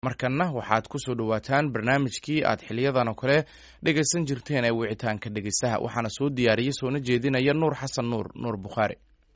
markanna waxaad ku soo dhowaataan barnaamijkii aad xiliyadan oo kale dhegaysan jirteen ee wicitaanka dhegaystaha waxaana soo diyaariyey soona jeedinaya nuur xasan nuur bukhaari.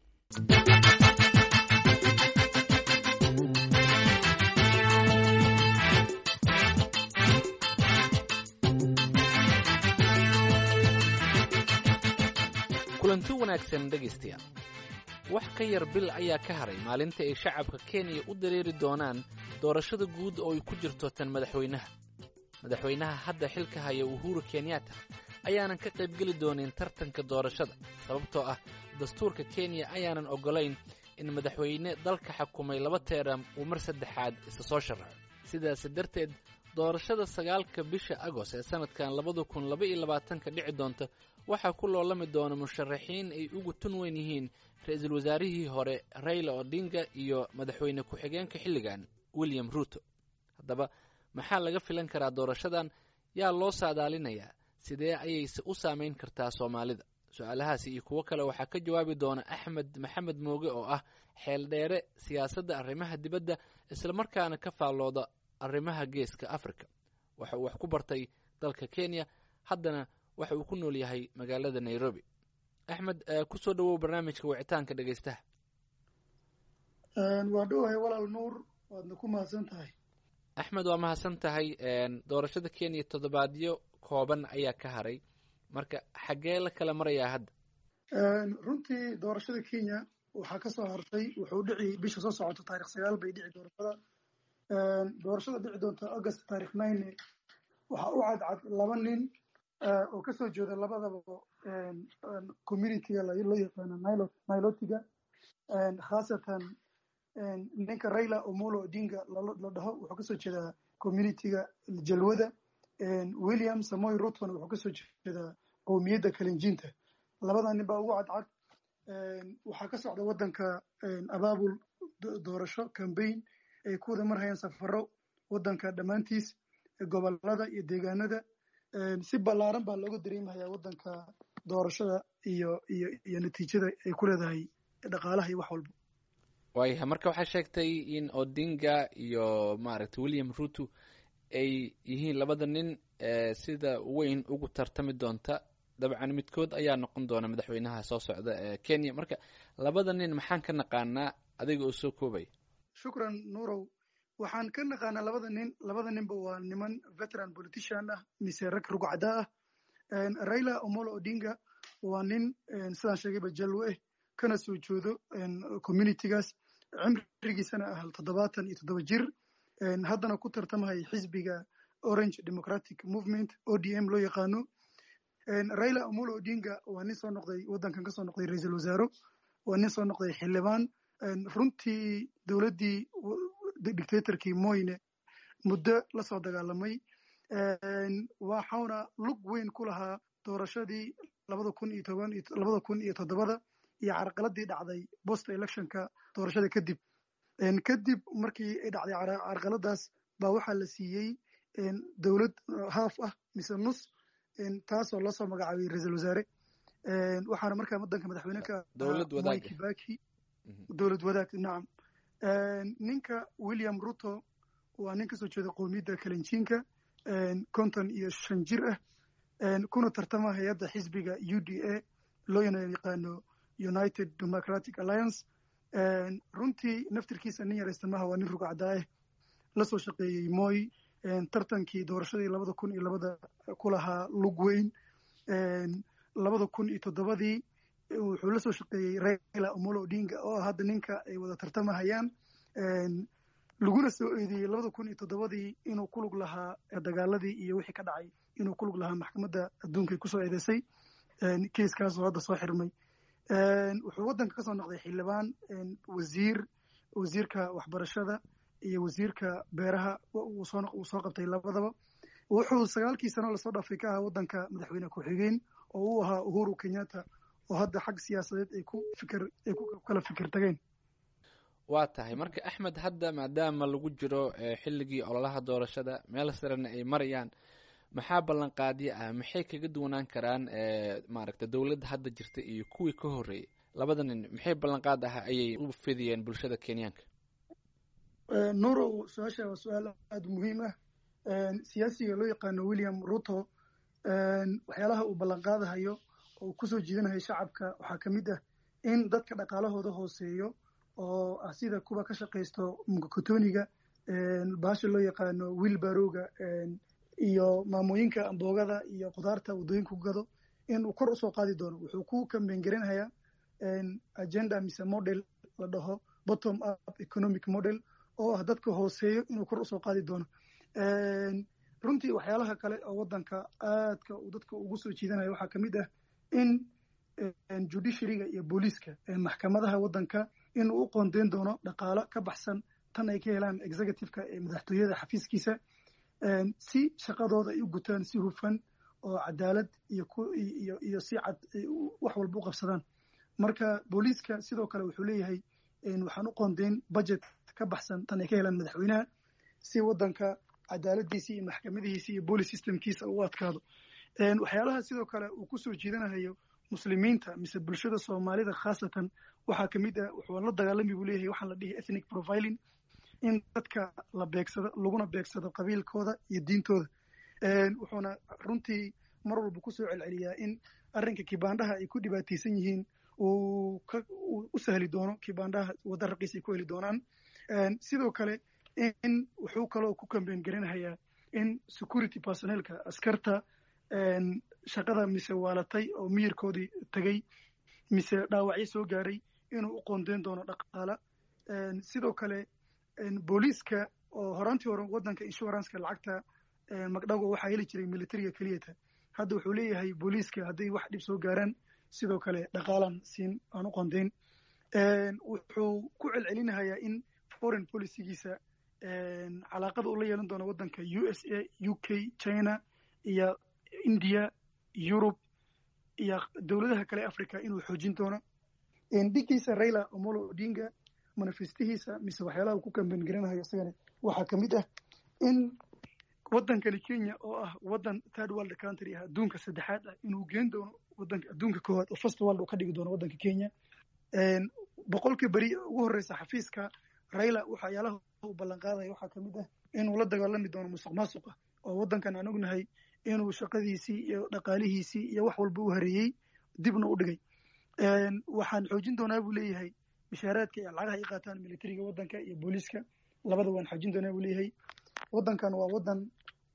kulanti wanaagsan dhegaystayaal. wax ka yar bil ayaa ka haray maalinta ay shacabka Kenya u dareeri doonaan doorashada guud oo ay ku jirto tan madaxweynaha hadda xilka haya Uhuru Kenyatta ayaanan ka qayb gali doonin tartanka doorashada sababtoo ah dastuurka Kenya ayaanan ogolayn in madaxweyne dalka xukumay 2 teeram uu mar saddexaad isa soo sharaxo. sidaas darteed doorashada 9 bisha Agost ee sanadkan 2022 ka dhici doonta waxaa ku loolami doona musharaxiin ay ugu tun weyn yihiin ra'iisul wasaarihii hore Raila Odinga iyo madaxweyne ku-xigeenka xilligan William Ruto. haddaba maxaa laga filan karaa doorashadan? yaa loo saadaalinayaa? sidee ayay u saameyn kartaa Soomaalida? su'aalahaasi iyo kuwo kale waxaa ka jawaabi doona Axmed Maxamed Mooge oo ah xeel dheere siyaasadda arrimaha dibadda isla markaana ka faallooda arrimaha geeska Afrika. waxa uu wax ku bartay dalka Kenya, haddana waxa uu ku nool yahay magaalada Nairobi. Axmed, ku soo dhawow barnaamijka wicitaanka dhagaystaha. waa dhawahay walaal Nuur, waadna ku mahadsan tahay. Axmed, waa mahadsan tahay. doorashada Kenya toddobaadyo kooban ayaa ka haray, marka xagee la kala marayaa hadda? runtii doorashada Kenya waxaa ka soo hartay, wuxuu dhici bisha soo socota taariikh 9 bay dhici doorashada. doorashada dhici doonta August taariikh 9 waxa uu cadcad 2 nin oo ka soo jeeda labadaba community-ga loo yaqaan Nilotiga, khaasatan ninka Raila Omolo Odinga la dhaho wuxuu ka soo jeeda community-ga Jalwada. William Samoei Ruto wuxuu ka soo jeeda qowmiyadda Kalenjinta. labada nin baa ugu cadcad. waxaa ka socda wadanka abaabul doorasho campaign ay ku wada marhayaan safaro wadanka dhammaantiis, gobolada iyo deegaanada. si ballaaran baa looga dareemayaa wadanka doorashada iyo natiijada ay ku leedahay dhaqaalaha iyo wax walba. waayahay, marka waxaa sheegtay in Odinga iyo maaragtay William Ruto ay yihiin 2 nin sida weyn ugu tartami doonta. dabcan midkood ayaa noqon doona madaxweynaha soo socda ee Kenya. marka 2 nin maxaan ka naqaanaa adiga oo soo koobay? shukran Nuurow. waxaan ka naqaanaa 2 ninba waa niman veteran politician ah mise rag rugcada ah. Raila Omolo Odinga waa nin sidaan sheegayba jalwe kana soo jeedo community-gaas, cimrigiisana ah 77 jir, haddana ku tartamay xisbiga Orange Democratic Movement ODM loo yaqaano. Raila Omolo Odinga waa nin soo noqday wadankan ka soo noqday ra'iisul wasaare, waa nin soo noqday xildhibaan. runtii dowladdii dictatorkii Moyne muddo la soo dagaalamay, waxaana lug weyn ku lahaa doorashadii 2007 iyo carqaladii dhacday post electionka doorashada kadib. markii ay dhacday carqaladaas baa waxaa la siiyey dowlad half ah mise nus, taasoo la soo magacaabay ra'iisul wasaare. waxaana markaa wadanka madaxweyneka dowlad wadaag. nacam. ninka William Ruto waa nin ka soo jeeda qowmiyadda Kalenjinka, 55 jir ah, kuna tartama hay'adda xisbiga UDA loo yaqaano United Democratic Alliance. runtii naftirkiisa nin yaraysta maaha, waa nin rugcada ah, la soo shaqeeyey Moi, tartankii doorashadii 2002 ku lahaa lug weyn. 2007 wuxuu la soo shaqeeyey Raila Omolo Odinga oo hadda ninka ay wada tartamahayaan, laguna soo eedeeyey 2007 inuu ku lug lahaa dagaaladii iyo wixii ka dhacay, inuu ku lug lahaa maxkamadda adduunka ku soo eedeysay. kiiskaas oo hadda soo xirmay. wuxuu wadanka ka soo noqday xildhibaan, wasiirka waxbarashada iyo wasiirka beeraha uu soo qabtay labadaba. wuxuu 9 sano lasoo dhaafay ka ahaa wadanka madaxweyne ku-xigeen oo uu ahaa Uhuru Kenyatta, oo hadda xag siyaasadeed ay ku kala fikir tageen. waa tahay. marka Axmed, hadda maadaama lagu jiro xilligii ololaha doorashada, meel sarena ay marayaan, maxaa ballanqaadyo ah maxay kaga duwanaan karaan maaragtay dowladda hadda jirta iyo kuwii ka horreeyay? 2 nin maxay ballanqaad ah ayay u fidiyeen bulshada Kenyaanka? nuurow su-aasha waa su-aal aada muhiim ah. siyaasiga loo yaqaano William Ruto waxyaalaha uu ballanqaadahayo oo kusoo jiidanayo shacabka waxaa ka mid ah in dadka dhaqaalahooda hooseeyo oo ah sida kuwa ka shaqaysto mukokotoniga baasha loo yaqaano wheelbarrowga iyo maamooyinka amboogada iyo khudaarta waddooyinka ku gado inuu kor usoo qaadi doono. wuxuu ku kambeyngarinayaa agenda mise model la dhaho bottom up economic model oo ah dadka hooseeyo inuu kor usoo qaadi doono. runtii waxyaalaha kale oo waddanka aadka uu dadka ugu soo jiidanayo waxaa ka mid ah in judiciaryga iyo booliiska maxkamadaha waddanka inuu u qoondeyn doono dhaqaalo ka baxsan tan ay ka helaan executive-ka ee madaxtooyada xafiiskiisa si shaqadooda ay u gutaan si hufan oo cadaalad iyo si cad wax walba u qabsadaan. marka booliiska sidoo kale wuxuu leeyahay waxaan u qoondeyn budget ka baxsan tan ay ka helaan madaxweynaha si waddanka cadaaladiisa iyo maxkamadihiisa iyo police systemkiisa u adkaado. waxyaalaha sidoo kale uu kusoo jiidanayo muslimiinta mise bulshada soomaalida khaasatan waxaa ka mid ah wuxuu la dagaalami buu leeyahay waxaan la dhihi ethnic profiling, in dadka la beegsado laguna beegsado qabiilkooda iyo diintooda. wuxuuna runtii mar walba kusoo celceliyaa in arrinka kibaandhaha ay ku dhibaataysan yihiin uu u sahli doono kibaandhaha wadda raqiis ay ku heli doonaan. sidoo kale in wuxuu kaloo ku kambeyn garinayaa in security personnelka askarta shaqada mise waalatay oo miyirkoodii tagay mise dhaawacyo soo gaaray inuu u qoondeyn doono dhaqaala. sidoo kale booliiska oo horaantii hore waddanka insuranceka lacagta magdhago waxaa heli jiray militariga keliyata, hadda wuxuu leeyahay booliiska hadday wax dhib soo gaaraan sidoo kale dhaqaalan siin aan u qoondeyn. wuxuu ku celcelinayaa in foreign policygiisa calaaqada uu la yeelan doono waddanka USA, UK, China iyo India, Europe iyo dowladaha kale Africa inuu xoojin doono. dhigiisa Raila Omolo Odinga manifestihiisa mise waxyaalaha uu ku kambeyn garanayo isagana waxaa ka mid ah in waddankani Kenya oo ah waddan third world country ah adduunka saddexaad ah inuu geen doono waddanka adduunka koowaad oo first world uu ka dhigi doono waddanka Kenya. boqolkii beri ugu horeysa xafiiska Raila waxyaalaha uu ballan qaadayo waxaa ka mid ah inuu la dagaalami doono musuqmaasuqa oo waddankan aan ognahay inuu shaqadiisii iyo dhaqaalihiisii iyo wax walba u hareeyey dibna u dhigay. waxaan xoojin doonaa buu leeyahay mishaaraadka iyo lacagaha ay qaataan militariga waddanka iyo booliiska labada waan xoojin doonaa buu leeyahay. waddankan waa waddan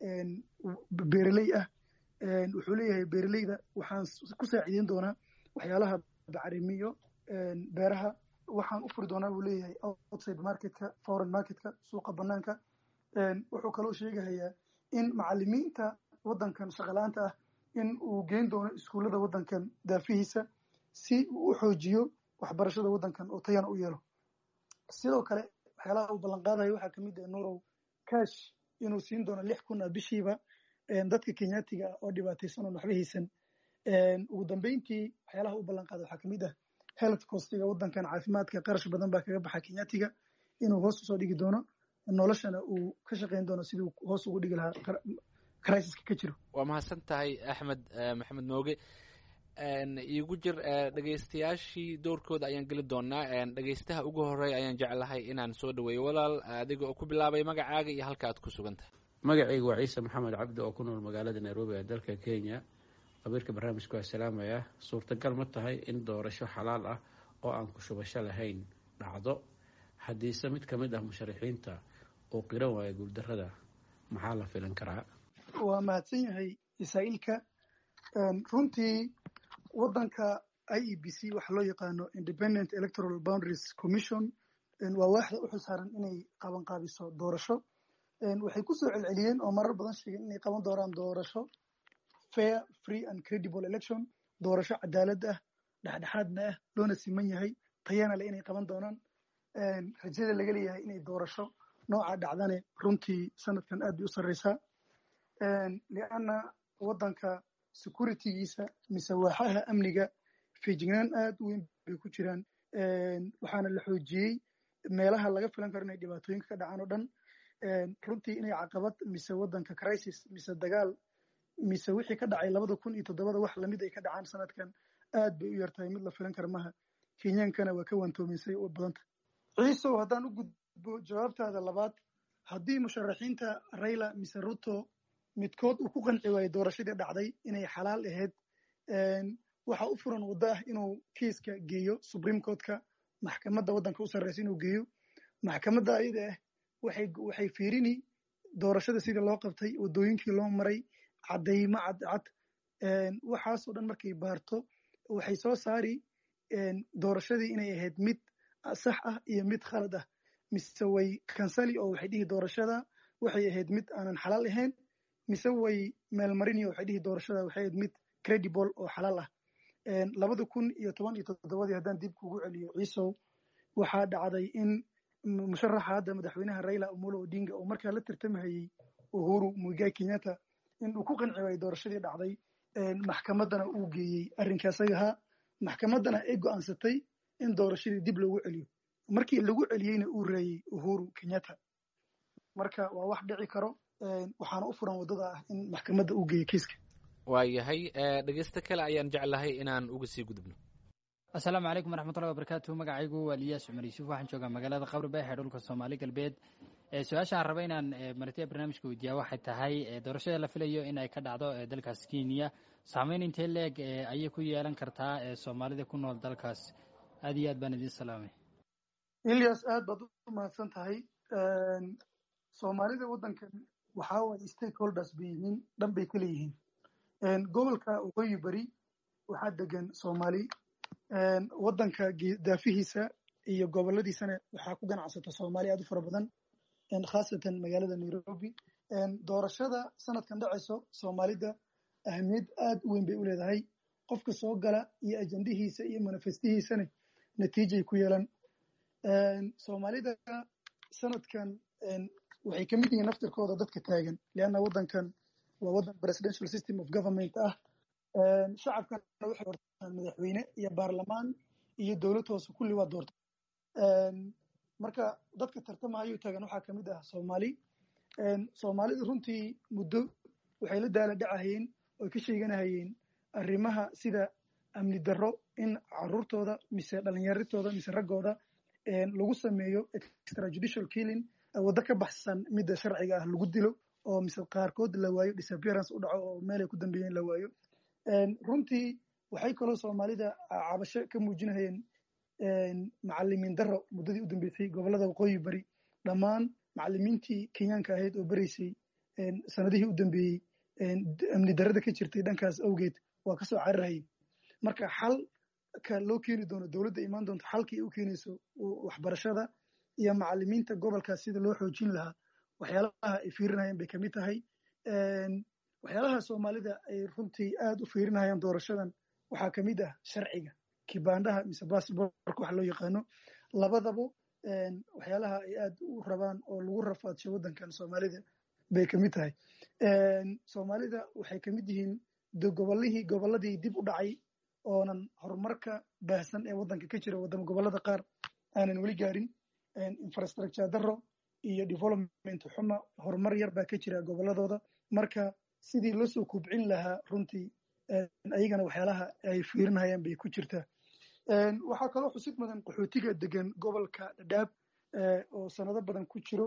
beeraley ah. wuxuu leeyahay beeraleyda waxaan ku saacideyn doonaa waxyaalaha bacrimiyo beeraha. waxaan u furi doonaa buu leeyahay outside marketka, foreign marketka, suuqa banaanka. wuxuu kaloo sheegahayaa in macalimiinta waddankan shaqalaanta ah in uu geyn doono iskuullada waddankan daafihiisa si uu u xoojiyo waxbarashada waddankan oo tayana u yeelo. sidoo kale waxyaalaha uu ballan qaadayo waxaa ka mid ah nuurow cash inuu siin doono 6,000 bishiiba dadka kenyaatiga ah oo dhibaataysan oo waxba haysan. ugu dambeyntii waxyaalaha uu ballan qaada waxaa ka mid ah health costiga waddankan caafimaadka qarash badan baa kaga baxa kenyaatiga inuu hoos usoo dhigi doono noloshana uu ka shaqayn doono sidii uu hoos ugu dhigi lahaa crisis-ka ka jiro. waa mahadsan tahay Axmed Maxamed Mooge. iigu jir dhegaystayaashii doorkooda ayaan geli doonaa. dhegaystaha ugu horeeya ayaan jeclahay inaan soo dhaweeyo walaal adiga oo ku bilaabay magacaaga iyo halka aad ku sugan tahay. magacaygu waa ciise maxamed cabdi oo ku nool magaalada Nairobi ee dalka Kenya. qabiilka barnaamijku waa salaamaya. suurtagal ma tahay in doorasho xalaal ah oo aan ku shubasho lahayn dhacdo haddiise mid ka mid ah musharaxiinta oo qiran waaya guuldarrada maxaa la filan karaa? waa mahadsan yahay Isaa'ilka. runtii waddanka IEBC waxa loo yaqaano Independent Electoral Boundaries Commission waa waaxda u xilsaaran inay qabanqaabiso doorasho. waxay ku soo celceliyeen oo marar badan sheegeen inay qaban doonaan doorasho fair, free and credible election, doorasho cadaalad ah, dhexdhexaadna ah, loona siman yahay, tayana le inay qaban doonaan. rajada laga leeyahay inay doorasho nooca dhacdane runtii sanadkan aad bay u sarreysaa. lianna waddanka securitygiisa mise waaxaha amniga feejignaan aad u weyn bay ku jiraan. waxaana la xoojiyey meelaha laga filan karo inay dhibaatooyinka ka dhacaan oo dhan. runtii inay caqabad mise waddanka crisis mise dagaal mise wixii ka dhacay 2007 wax lamid ay ka dhacaan sanadkan aad bay u yartahay mid la filan kara maha. kenyaankana waa ka wantoominsay oo badanta. ciisow haddaan u gudbo gudbo jawaabtaada labaad haddii musharaxiinta Raila mise Ruto midkood uu ku qanci waayo doorashadii dhacday inay xalaal ahayd waxa u furan waddo ah inuu kiiska geeyo Supreme Court-ka maxkamadda waddanka u sarreysa inuu geeyo maxkamadda ayada ah waxay fiirini doorashada sidii loo qabtay waddooyinkii loo maray caddaymo cadcad waxaasoo dhan markay baarto waxay soo saari doorashadii inay ahayd mid sax ah iyo mid khalad ah mise way kansali oo waxay dhihi doorashada waxay ahayd mid aanan xalaal ahayn mise way meelmarini oo waxay dhihi doorashada waxay ahayd mid credible oo xalaal ah 2017 haddaan dib kugu celiyo ciisow waxaa dhacday in musharaxa hadda madaxweynaha Raila Amolo Odinga oo markaa la tartamahayey Uhuru Muigai Kenyatta in uu ku qanci waayey doorashadii dhacday maxkamaddana uu geeyey arrinkaas agaha maxkamaddana ay go'aansatay in doorashadii dib loogu celiyo markii lagu celiyeyna uu reeyey Uhuru Kenyatta marka waa wax dhici karo waxaana u furan waddada ah in maxkamadda uu geeyo kiiska waayahay dhegeysta kale ayaan jeclahay inaan uga sii gudubno asalaamu calaykum waraxmatullahi wabarakaatu magacaygu waa Liyaas Cumar Yuusuf waxaan joogaa magaalada Qabri Bayax ee dhulka Soomaali galbeed su-aashaan raba inaan martiya barnaamijka weydiiyaa waxay tahay doorashada la filayo in ay ka dhacdo dalkaas Kenya saameyn intee leeg ayay ku yeelan kartaa Soomaalida ku nool dalkaas aad iyo aad baan idin salaamay Ilyas aad baad u mahadsan tahay Soomaalida waddankan waxaa way stakeholders bihiin dhan bay kala yihiin gobolka Waqooyi Bari waxaa degan Soomaali waddanka daafihiisa iyo goboladiisana waxaa ku ganacsata Soomaali aad u fara badan khaasatan magaalada Nairobi doorashada sanadkan dhacayso Soomaalida ahmiyad aad u weyn bay u leedahay qofka soo gala iyo ajandihiisa iyo manifestihiisana natiijay ku yeelan Soomaalida sanadkan waxay ka mid yihiin naftirkooda dadka taagan lianna waddankan waa waddan presidential system of government ah shacabkana waxay doortaan madaxweyne iyo baarlamaan iyo dowlad hoose kulli waa doortaan marka dadka tartamaya taagan waxaa ka mid ah Soomaalida runtii muddo waxay la daala dhacayeen oo ka sheeganayeen arrimaha sida amni darro in carruurtooda mise dhalinyaritooda mise raggooda lagu sameeyo extrajudicial killing waddo ka baxsan midda sharciga ah lagu dilo oo mise qaarkood la waayo disappearance u dhaco oo meelay ku dambeeyeen la waayo runtii waxay kaloo Soomaalida cabasho ka muujinayeen macallimiin darro muddadii u dambeysay gobolada Waqooyi Bari dhammaan macallimiintii Kenyaanka ahayd oo baraysay sanadihii u dambeeyey amni darrada ka jirtay dhankaas awgeed waa ka soo cararayay marka xalka loo keeni doono dowladda imaan doonto xalkii ay u keenayso waxbarashada iyo macallimiinta gobolkaas sida loo xoojin lahaa waxyaalaha ay fiirinayaan bay ka mid tahay waxyaalaha Soomaalida ay runtii aad u fiirinayaan doorashadan waxaa ka mid ah sharciga kibaandhaha mise baasaboorka wax loo yaqaano labadaba waxyaalaha ay aad u rabaan oo lagu rafaadsho waddankan Soomaalida bay ka mid tahay Soomaalida waxay ka mid yihiin gobolladii dib u dhacay oonan horumarka baahsan ee waddanka ka jira wadamo gobollada qaar aanan weli gaarin infrastructure darro iyo development xuma horumar yar baa ka jira gobolladooda marka sidii loo soo kubcin lahaa runtii ayagana waxyaalaha ay fiirinayaan bay ku jirtaa waxaa kaloo xusid mudan qaxootiga degan gobolka Dadaab oo sanado badan ku jiro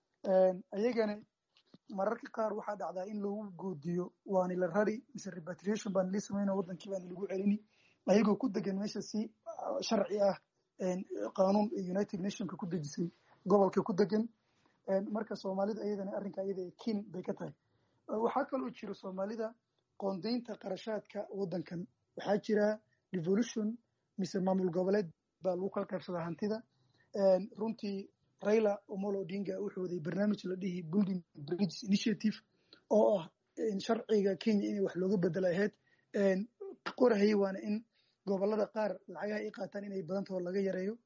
ayagana mararka qaar waxaa dhacdaa in lagu goodiyo waani la rari mise repatriation baan la sameynaa waddankii baan lagu celini ayagoo ku degan meesha si sharci ah qaanuun United Nationska ku dejisay gobolka ku degan marka Soomaalida ayadana arrinka ayada kin bay ka tahay waxaa kaloo jira Soomaalida qoondeynta qarashaadka waddankan waxaa jira devolution mise maamul goboleed baa lagu kala qaybsadaa hantida runtii Raila Amolo Odinga wuxuu waday barnaamij la dhihi Building Bridges Initiative oo ah sharciga Kenya in wax looga bedelo ahayd qorahayay waana in gobolada qaar lacagaha ay qaataan inay badan tahay laga yareeyo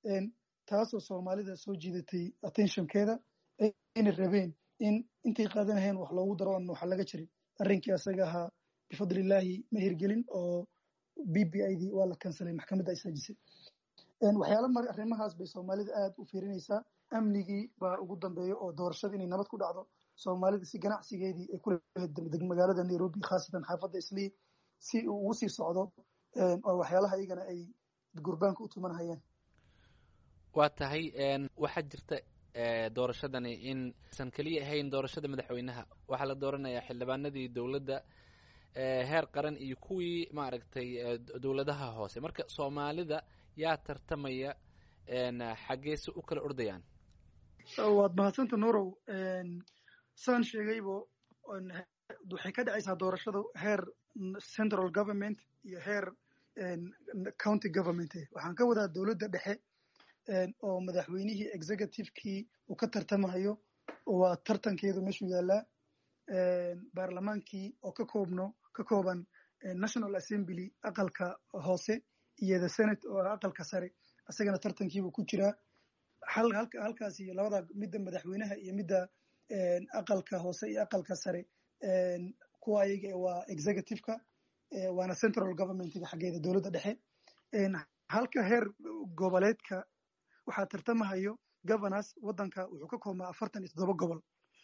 taasoo Soomaalida soo jiidatay attentionkeeda inay rabeen in intay qaadanayeen wax loogu daro aan wax laga jirin arrinkii asaga ahaa bifadlilaahi ma hirgelin oo BBID waa la kansalay maxkamadda isaajisay waxyaalo arrimahaas bay Soomaalida aad u fiirinaysaa amnigii baa ugu dambeeyo oo doorashada inay nabad ku dhacdo Soomaalida si ganacsigeedii ay ku leedahay magaalada Nairobi khaasatan xaafadda Islii si uu ugu sii socdo oo waxyaalaha iyagana ay gurbaanka u tumanayaan waa tahay waxaa jirta doorashadani in san keliya ahayn doorashada madaxweynaha waxaa la dooranayaa xildhibaanadii dowladda heer qaran iyo kuwii maaragtay dowladaha hoose marka soomaalida yaa tartamaya xaggeese u kala ordayaan? waad mahadsanta nuurow. saan sheegaybo waxay ka dhacaysaa doorashadu heer central government iyo heer county government. waxaan ka wadaa dowladda dhexe oo madaxweynihii executivekii uu ka tartamayo waa tartankeedu meeshuu yaallaa. baarlamaankii oo ka kooban national assembly aqalka hoose iyo the senate oo aqalka sare isagana tartankiibuu ku jiraa. halkaasi labada midda madaxweynaha iyo midda aqalka hoose iyo aqalka sare kuwa ayaga waa executiveka waana central governmentga xaggeeda dowladda dhexe. halka heer goboleedka waxaa tartamahayo governors. wadanka wuxuu ka koobnaa 47 gobol.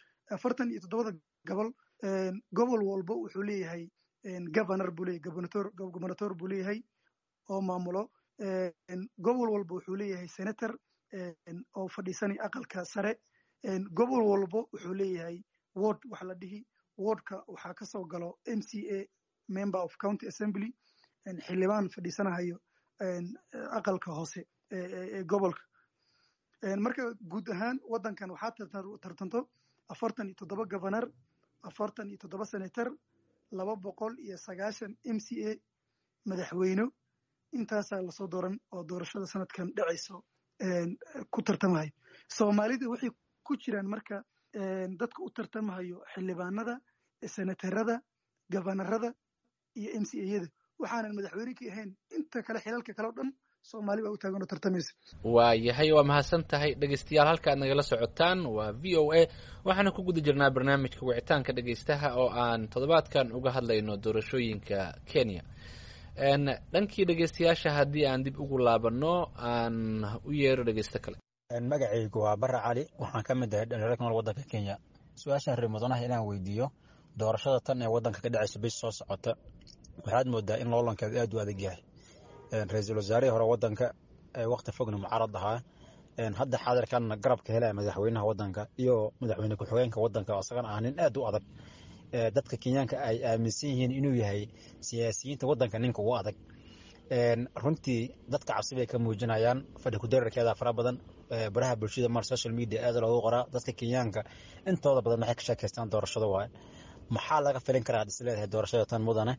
47 gobol gobol walba wuxuu leeyahay governor buu leeyahay, gobernator buu leeyahay oo maamulo. gobol walba wuxuu leeyahay senator oo fadhiisanay aqalka sare. gobol walba wuxuu leeyahay ward waxa la dhihi. wardka waxaa ka soo galo MCA member of county assembly xildhibaan fadhiisanahayo aqalka hoose ee gobolka. marka guud ahaan wadankan waxaa tartanto 47 governor, 47 senator, 290 MCA madaxweyne. intaasaa lasoo dooran oo doorashada sanadkan dhacayso ku tartamahayo. soomaalida waxay ku jiraan marka dadka u tartamahayo xildhibaanada, senatarada, gabanarada iyo MCA-yada. waxaanan madaxweyne ka ahayn inta kale xilalka kale o dhan soomaali baa u taagan oo tartamaysa. waa yahay, waa mahadsan tahay dhegeystayaal. halka aad nagala socotaan waa VOA. waxaana ku guda jirnaa barnaamijka wicitaanka dhegeystaha oo aan toddobaadkan uga hadlayno doorashooyinka Kenya. dhankii dhegeystayaasha haddii aan dib ugu laabano aan u yeero dhegeysto kale. magacaygu waa Barra Cali, waxaan ka mid ahay dhalinyarada nool wadanka Kenya. su-aashan reemodanaha inaan weydiiyo doorashada tan ee wadanka ka dhacaysa bis soo socota waxaad moodaa in loolankeedu aad u adag yahay. ra-iisul wasaarihii hore wadanka waqti fogna mucaarad ahaa, hadda xaadirkan garabka helaya madaxweynaha wadanka iyo madaxweyne ku-xigeenka wadanka oo isagana ah nin aad u adag. dadka Kenyaanka ay aaminsan yihiin inuu yahay siyaasiyiinta wadanka ninka ugu adag. runtii dadka cabsi bay ka muujinayaan. fadhi ku-dararkeeda fara badan, baraha bulshada mar social media aad loogu qoraa. dadka Kenyaanka intooda badan waxay ka sheekaystaan doorashada waaye. maxaa laga filin karaa is leedahay doorashada tan mudane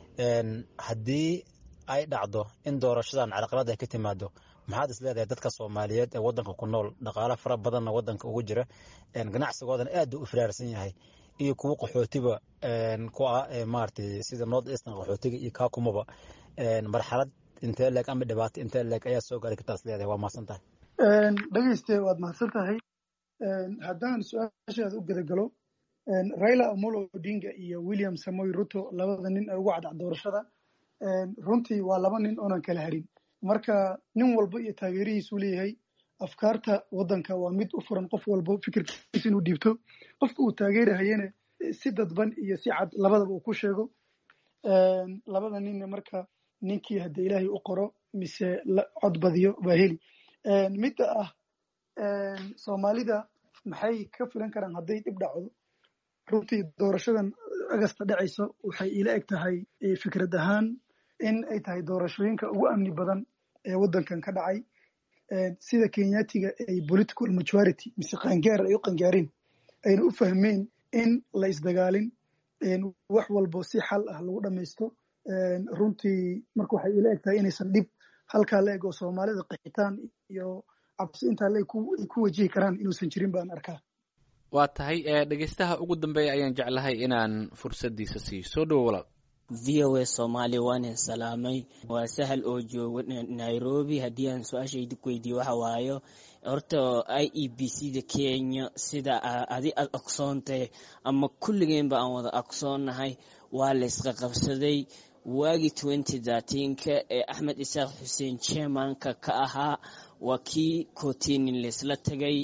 haddii ay dhacdo in doorashadan carqalad ay ka timaado? maxaad is leedahay dadka Soomaaliyeed ee wadanka ku nool dhaqaale fara badanna wadanka ugu jira, ganacsigoodan aad u firaarsan yahay, iyo kuwa qaxootiba ku ah maartay sida North Eastern qaxootiga iyo Kakumaba, marxalad intee leeg ama dhibaato intee leeg ayaa soo gaari kartaa is leedahay? waa mahadsan tahay. dhegeyste waad mahadsan tahay. haddaan su-aashaada u gadagalo, Raila Amolo Odinga iyo William Samoei Ruto, labada nin ee ugu cadcad doorashada, runtii waa laba nin oonan kala harin. marka nin walba iyo taageerihiisu leeyahay. afkaarta wadanka waa mid u furan, qof walba fikirkiisa inuu dhiibto. qofka uu taageerahayana si dadban iyo si cad labadaba uu ku sheego. labada ninna marka ninkii hadda ilaahay u qoro mise cod badiyo baa heli. midda ah soomaalida maxay ka filan karaan hadday dhib dhacdo? runtii doorashadan agasta dhacayso waxay ila eg tahay fikrad ahaan in ay tahay doorashooyinka ugu amni badan ee wadankan ka dhacay. sida Kenyaatiga ay political majority mise qaangaar ay u qaangaareen ayna u fahmeen in la isdagaalin, wax walbo si xal ah lagu dhamaysto. runtii marka waxay ila eg tahay inaysan dhib halkaa la eg oo soomaalida qixitaan iyo cabsi intaa la eg ku wajihi karaan inuusan jirin baan arkaa. waa tahay dhegeystaha ugu dambeeya ayaan jeclahay inaan fursadiisa siiyo. soo dhowo walaal. VOA Soomaali waan salaamay. waa sahal oo jooga Nairobi. haddii aan su-aashayda ku weydiiyo waxa waayo horta IEBC-da Kenya sida adi aad aqsoontay ama kulligeenba aan wada aqsoonnahay waa la isqa qabsaday waagii 2013 ee Axmed Isaaq Xuseen chairmanka ka ahaa. waa kii kotinin laysla tagay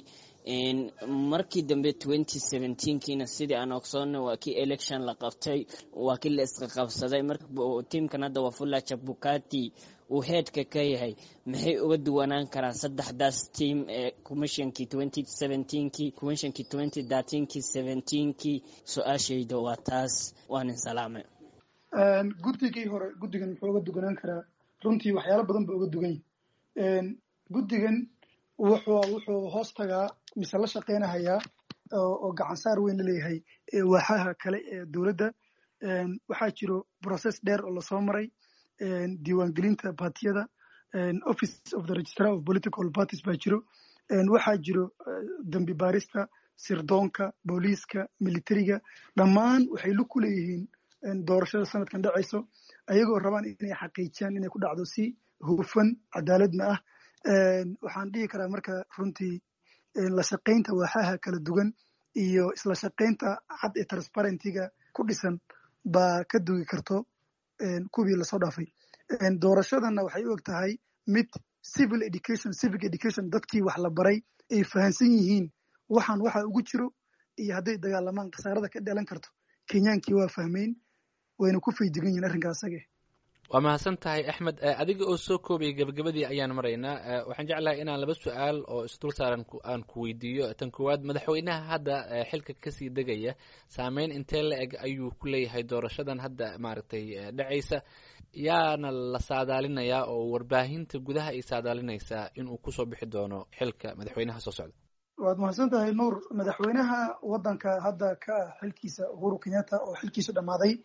markii dambe 2017kiina sidii aan ogsoonna waa kii election la qabtay waa kii la iska qabsaday marka tiimkan hadda Wafula Chebukati uu headka ka yahay maxay uga duwanaan karaan saddexdaas team ee commissionkii 2017kii commissionkii 2013kii 17kii su-aashayda waa taas waan salaamay guddigii hore guddigan muxuu uga duwanaan karaa runtii waxyaalo badan baa uga duwan guddigan wuxuu hoos tagaa mise la shaqeynayaa oo gacan saar weyn la leeyahay waaxaha kale ee dowladda waxaa jiro process dheer oo lasoo maray diiwaangelinta baatiyada office of the registrar of political parties baa jiro waxaa jiro dambi baarista sirdoonka booliiska militariga dhammaan waxay lug ku leeyihiin doorashada sanadkan dhacayso ayagoo rabaan inay xaqiijiyaan inay ku dhacdo si hufan cadaaladna ah waxaan dhihi karaa marka runtii la shaqaynta waaxaha kala duwan iyo isla shaqaynta cad ee transparentiga ku dhisan baa ka dugi karto kuwii lasoo dhaafay doorashadana waxay u eg tahay mid civic education dadkii wax la baray ay fahansan yihiin waxaan waxa ugu jiro iyo hadday dagaalamaan khasaarada ka dhalan karto kenyaankii waa fahmeyn wayna ku faydigan yihiin arrinkaas asage waa mahadsan tahay axmed adiga oo soo koobaya gabagabadii ayaan maraynaa waxaan jeclahay inaan laba su-aal oo isdul saaran aan ku weydiiyo tan koowaad madaxweynaha hadda xilka kasii degaya saameyn intee la eg ayuu ku leeyahay doorashadan hadda maaragtay dhacaysa yaana la saadaalinayaa oo warbaahinta gudaha ay saadaalinaysaa inuu kusoo bixi doono xilka madaxweynaha soo socda waad mahadsan tahay nuur madaxweynaha waddanka hadda ka ah xilkiisa Uhuru Kenyatta oo xilkiisu dhammaaday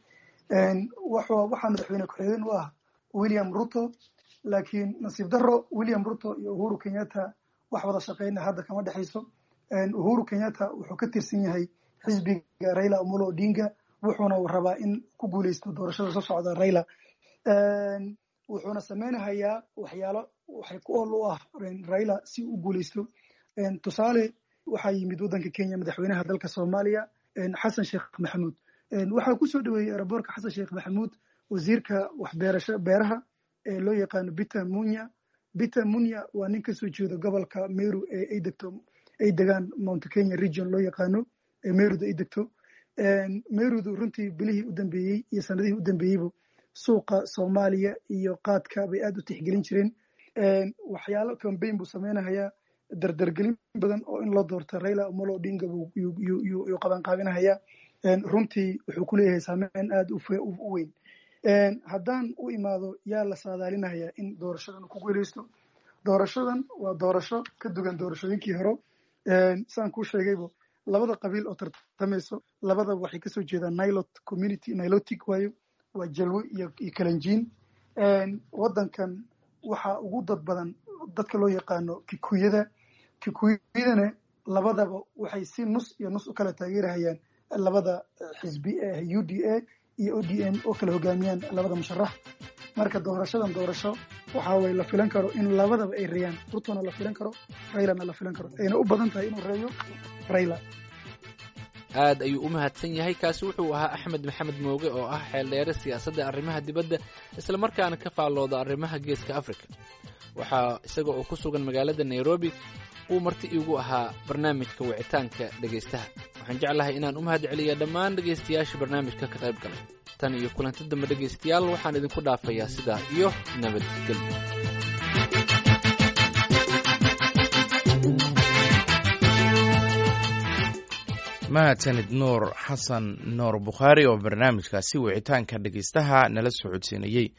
waxaa madaxweyne ku-xigeen u ah William Ruto laakiin nasiib daro William Ruto iyo Uhuru Kenyatta wax wada shaqeyna hadda kama dhexayso Uhuru Kenyatta wuxuu ka tirsan yahay xisbiga Raila Amolo Odinga wuxuuna rabaa in ku guuleysto doorashada soo socda Raila wuxuuna sameynayaa waxyaalo waxay ku ool u ah Raila si uu guuleysto tusaale waxaa yimid waddanka Kenya madaxweynaha dalka Soomaaliya Xasan Sheekh Maxamuud waxaa ku soo dhaweeyay aeroboortka Xasan Sheekh Maxamuud wasiirka beeraha ee loo yaqaano Peter Munya waa nin ka soo jeeda gobolka Meru ee ay degaan Mount Kenya region loo yaqaano ee Meruda ay degto Merudu runtii bilihii u dambeeyey iyo sanadihii u dambeeyeyba suuqa Soomaaliya iyo qaadka bay aad u tixgelin jireen waxyaalo campaign buu sameynayaa dardargelin badan oo in loo doorto Raila Amolo Odinga uu qabanqaabinayaa runtii wuxuu ku leeyahay saameyn aad u weyn haddaan u imaado yaa la saadaalinayaa in doorashadan ku guuleysto doorashadan waa doorasho ka duwan doorashooyinkii hore saan kuu sheegayba labada qabiil oo tartamayso labadaba waxay kasoo jeedaan nilotic waayo waa jalwo iyo kalenjiin waddankan waxaa ugu dad badan dadka loo yaqaano kikuyadana labadaba waxay si nus iyo nus u kala taageerahayaan labada xisbi ee UDA iyo ODM oo kala hogaamiyaan labada musharax marka doorashadan doorasho waxa way la filan karo in labadaba ay reeyaan Rutona la filan karo Railana la filan karo ayna u badan tahay inuu reeyo Raila aad ayuu u mahadsan yahay kaasi wuxuu ahaa Axmed Maxamed Mooge oo ah xeeldheere siyaasadda arrimaha dibadda isla markaana ka faallooda arrimaha geeska Afrika waxa isaga oo ku sugan magaalada Nairobi uu marti iigu ahaa barnaamijka wicitaanka dhageystaha waxaan jeclahay inaan u mahad celiyo dhammaan dhageystayaasha barnaamijka ka qayb galay tan iyo kulanti dambe dhageystayaal waxaan idinku dhaafayaa sidaa iyo nabadgelyo mahadsanid nuur xasan nuur bukhaari oo barnaamijkaasi wicitaanka dhegeystaha nala socodsiinayey